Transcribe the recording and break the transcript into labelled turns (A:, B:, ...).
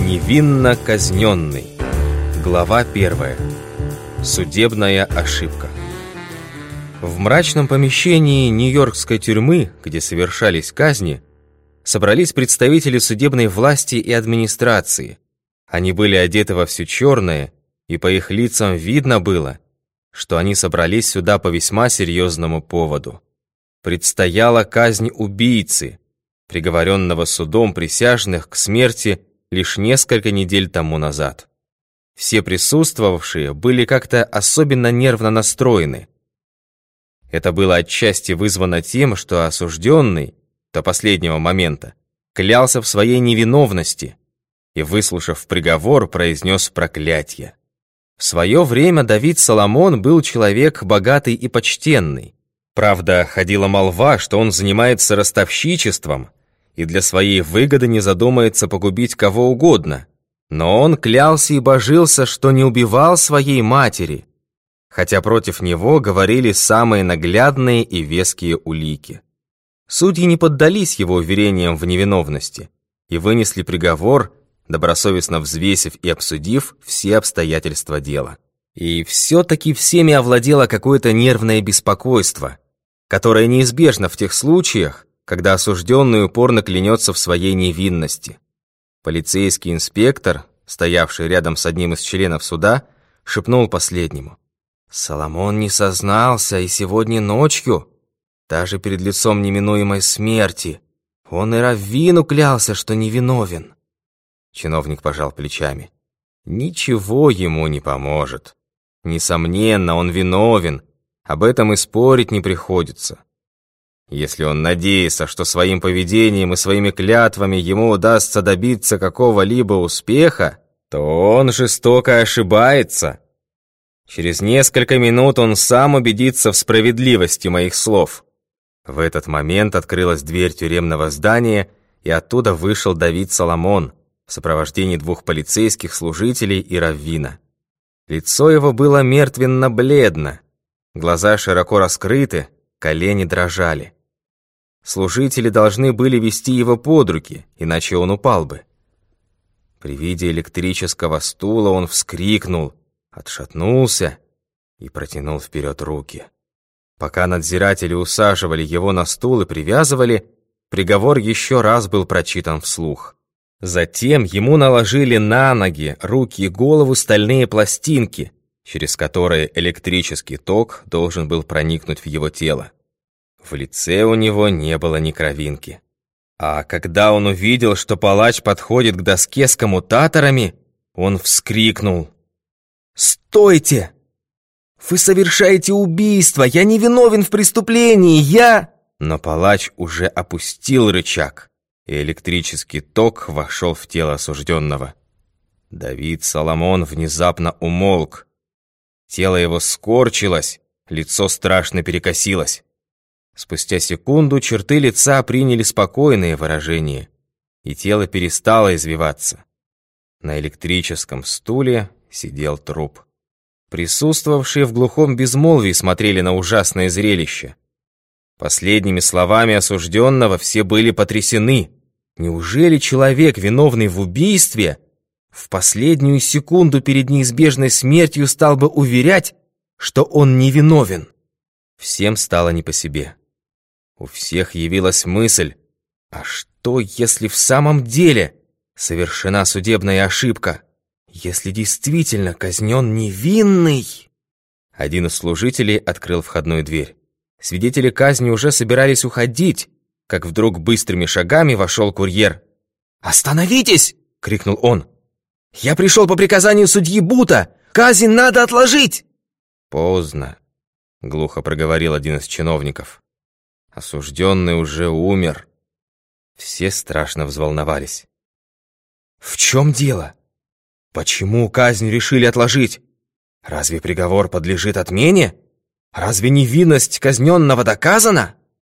A: Невинно казненный. Глава 1. Судебная ошибка. В мрачном помещении нью-йоркской тюрьмы, где совершались казни, собрались представители судебной власти и администрации. Они были одеты во все черное, и по их лицам видно было, что они собрались сюда по весьма серьезному поводу. Предстояла казнь убийцы, приговоренного судом присяжных к смерти лишь несколько недель тому назад. Все присутствовавшие были как-то особенно нервно настроены. Это было отчасти вызвано тем, что осужденный до последнего момента клялся в своей невиновности и, выслушав приговор, произнес проклятие. В свое время Давид Соломон был человек богатый и почтенный. Правда, ходила молва, что он занимается ростовщичеством и для своей выгоды не задумается погубить кого угодно. Но он клялся и божился, что не убивал своей матери, хотя против него говорили самые наглядные и веские улики. Судьи не поддались его уверениям в невиновности и вынесли приговор, добросовестно взвесив и обсудив все обстоятельства дела. И все-таки всеми овладело какое-то нервное беспокойство, которое неизбежно в тех случаях, когда осужденный упорно клянется в своей невинности. Полицейский инспектор, стоявший рядом с одним из членов суда, шепнул последнему: «Соломон не сознался и сегодня ночью, даже перед лицом неминуемой смерти. Он и раввину клялся, что невиновен». Чиновник пожал плечами. «Ничего ему не поможет. Несомненно, он виновен, об этом и спорить не приходится. Если он надеется, что своим поведением и своими клятвами ему удастся добиться какого-либо успеха, то он жестоко ошибается. Через несколько минут он сам убедится в справедливости моих слов». В этот момент открылась дверь тюремного здания, и оттуда вышел Давид Соломон в сопровождении двух полицейских служителей и раввина. Лицо его было мертвенно-бледно, глаза широко раскрыты, колени дрожали. Служители должны были вести его под руки, иначе он упал бы. При виде электрического стула он вскрикнул, отшатнулся и протянул вперед руки. Пока надзиратели усаживали его на стул и привязывали, приговор еще раз был прочитан вслух. Затем ему наложили на ноги, руки и голову стальные пластинки, через которые электрический ток должен был проникнуть в его тело. В лице у него не было ни кровинки. А когда он увидел, что палач подходит к доске с коммутаторами, он вскрикнул: «Стойте! Вы совершаете убийство! Я не виновен в преступлении! Я...» Но палач уже опустил рычаг, и электрический ток вошел в тело осужденного. Давид Соломон внезапно умолк. Тело его скорчилось, лицо страшно перекосилось. Спустя секунду черты лица приняли спокойное выражение, и тело перестало извиваться. На электрическом стуле сидел труп. Присутствовавшие в глухом безмолвии смотрели на ужасное зрелище. Последними словами осужденного все были потрясены. Неужели человек, виновный в убийстве, в последнюю секунду перед неизбежной смертью стал бы уверять, что он невиновен? Всем стало не по себе. У всех явилась мысль: а что, если в самом деле совершена судебная ошибка? Если действительно казнен невинный? Один из служителей открыл входную дверь. Свидетели казни уже собирались уходить, как вдруг быстрыми шагами вошел курьер. «Остановитесь!» — крикнул он. «Я пришел по приказанию судьи Бута! Казнь надо отложить!» «Поздно», — глухо проговорил один из чиновников. «Осужденный уже умер». Все страшно взволновались. «В чем дело? Почему казнь решили отложить? Разве приговор подлежит отмене? Разве невинность казненного доказана?»